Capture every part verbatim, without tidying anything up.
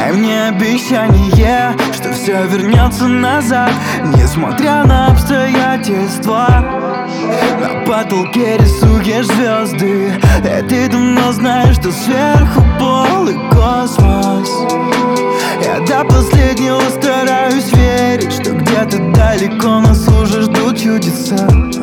Дай мне обещание, что все вернется назад, несмотря на обстоятельства. На потолке рисуешь звезды, и ты давно знаешь, что сверху полый космос. Я до последнего стараюсь верить, что где-то далеко нас уже ждут чудеса.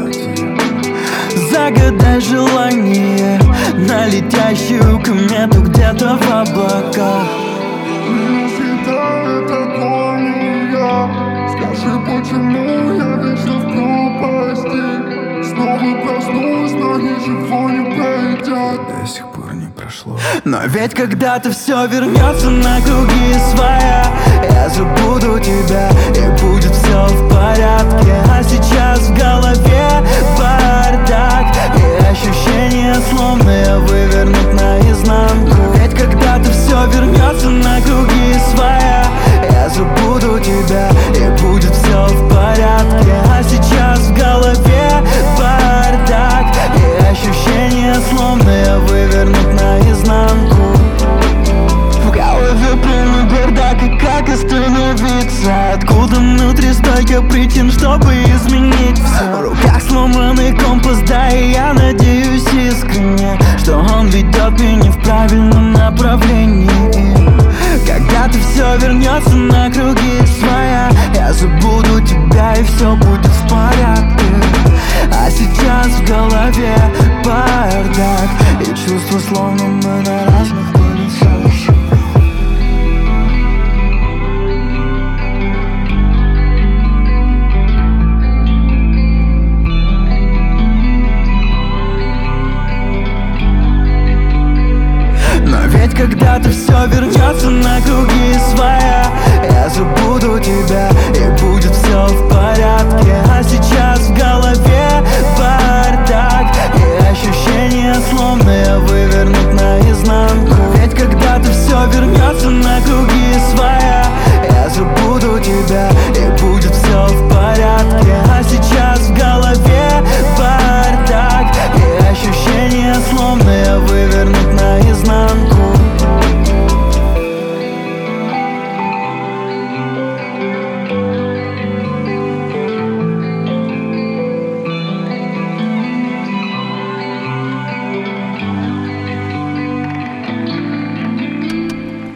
Загадай желание на летящую комету где-то в облаках. Не съедает агония. Скажи, почему я вечно в пропасти? Снова проснусь, но ничего не пройдет. До сих пор не прошло. Но ведь когда-то все вернется на круги своя, я забуду тебя, и будет все в порядке. А сейчас в голове бардак, и ощущение, словно я вывернут наизнанку. Ведь когда-то все вернется на круги своя, я забуду тебя, и будет все в порядке. А сейчас в голове бардак, и ощущение, словно я вывернут наизнанку. В голове полный бардак, и как остановиться? Откуда внутри столько причин, чтобы изменить все? В руках сломанный компас, да, и я надеюсь искренне, что он ведет меня в правильном направлении. Когда-то все вернется на круги своя, я забуду тебя, и все будет в порядке. А сейчас в голове бардак, и чувства, словно мы на разных полюсах. Но ведь когда-то все вернется на круги своя, я забуду тебя, и будет все в порядке. А сейчас в голове бардак, и ощущение, словно я вывернут наизнанку. Ведь когда-то все вернется на круги